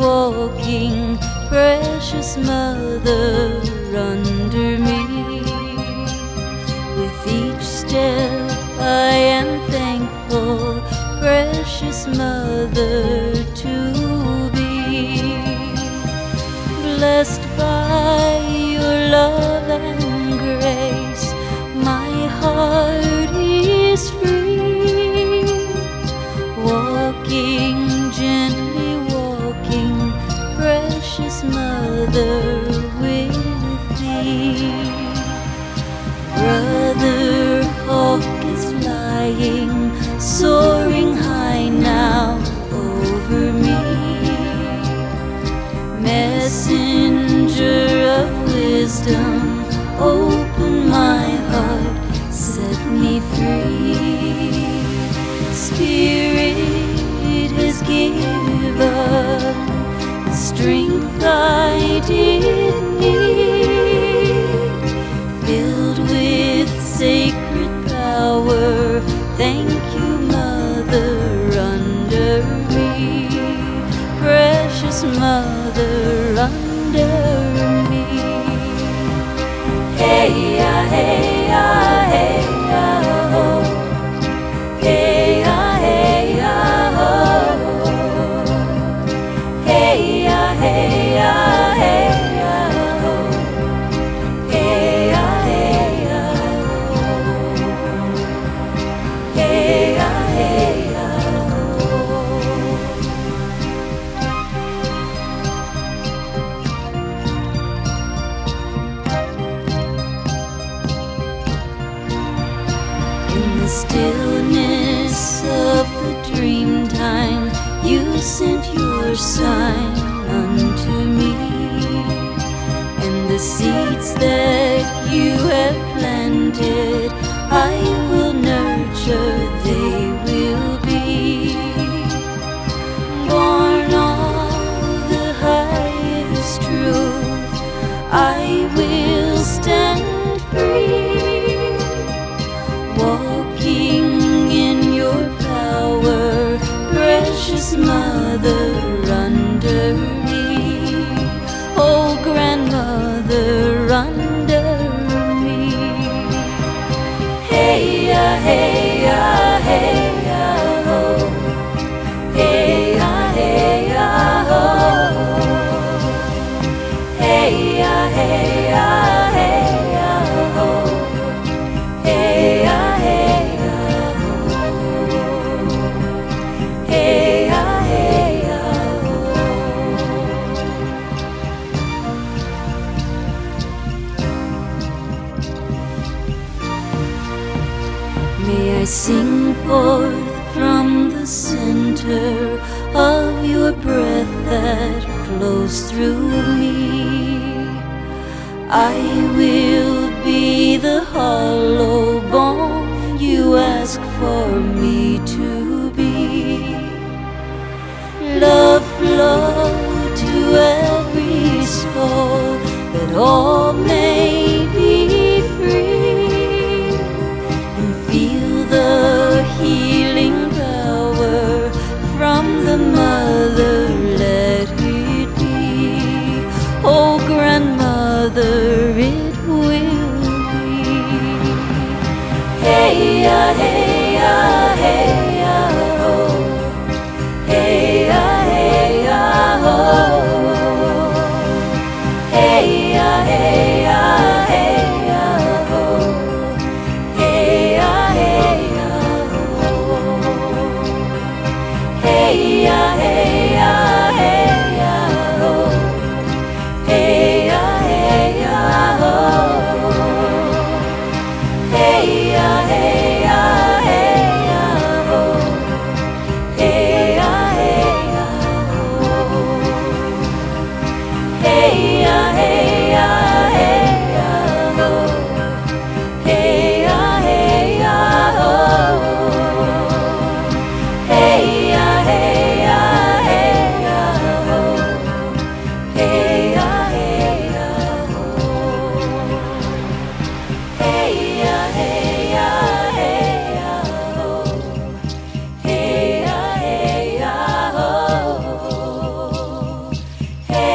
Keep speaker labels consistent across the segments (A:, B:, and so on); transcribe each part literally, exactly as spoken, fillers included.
A: walking, precious mother under me. With each step I am thankful, precious mother to be. Blessed by your love and grace, my heart is free. Walking, gently walking, precious mother with thee. Brother hawk is flying, soaring high now over me. Messenger of wisdom, open my heart, set me free. Spirit has given the strength I did need, filled with sacred power. Thank you, Mother, under me, precious Mother under me. Hey ya, hey ya, hey ya, ho. Hey ya, hey ya, ho. Hey ya, hey ya, hey ya, ho. Hey ya, hey ya, ho. Hey ya, hey ya, ho. In the stillness of the dream time, you sent your sign unto me, and the seeds that you have planted I will nurture, they will be born of the highest truth. I will stand free, walking in your power, precious Mother under me. Oh, grandmother under me. Hey ya, hey ya, hey ya, ho. Hey ya, hey ya, ho. Hey ya, hey ya, hey ya, ho. Hey ya, hey ya, ho. Hey ya, hey ya, ho. May I sing forth from the center of your breath that flows through me. I will be the hollow bone you ask for me to be. Love flow to every soul, that all may be free, and feel the healing power from the Mother. Let it be, oh grandmother, it will be. Hey ya, hey ya, hey ya, ho. Hey ya, hey ya, ho. Hey ya, hey ya,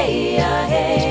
A: hey, yeah, hey.